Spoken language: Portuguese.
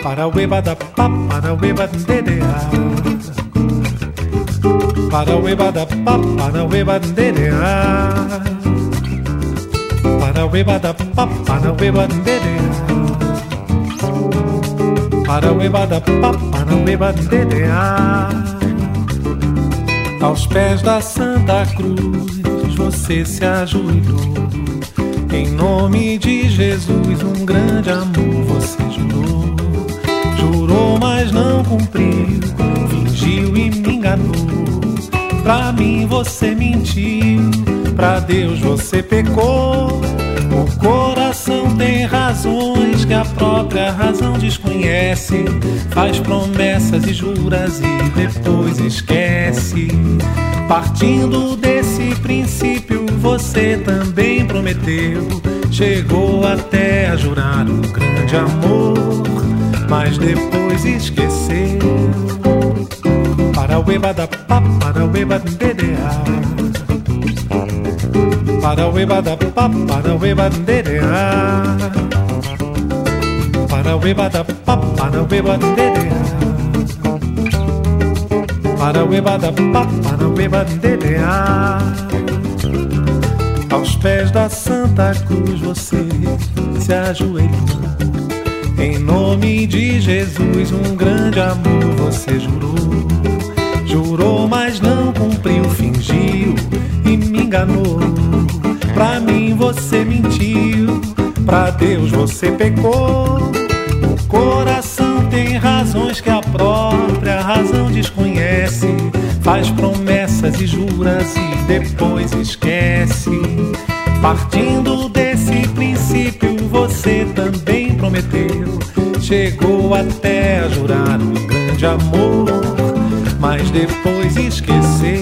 Para o eba da pa, para o eba dedea. Para o eba da pa, para o eba dedea. Para o eba da pa, para o eba dedea. Para o eba da pa, para o eba dedea. Aos pés da Santa Cruz você se ajoelhou. Em nome de Jesus, um grande amor você jurou. Jurou, mas não cumpriu, fingiu e me enganou. Pra mim você mentiu, pra Deus você pecou. O coração tem razões que a própria razão desconhece. Faz promessas e juras e depois esquece. Partindo desse princípio, você também prometeu. Chegou até a jurar um grande amor, mas depois esqueceu. Para o eba da pa, para o eba dedea. Para o eba da pa, para o eba dedea. Para o eba da pa, para o eba dedea. Para o eba da pa, para o eba dedea. Aos pés da Santa Cruz você se ajoelhou. Em nome de Jesus, um grande amor você jurou. Jurou, mas não cumpriu, fingiu e me enganou. Pra mim você mentiu, pra Deus você pecou. O coração tem razões que a própria razão desconhece. Faz promessas e juras e depois esquece. Partindo desse princípio, você também prometeu. Chegou até a jurar um grande amor, mas depois esqueceu.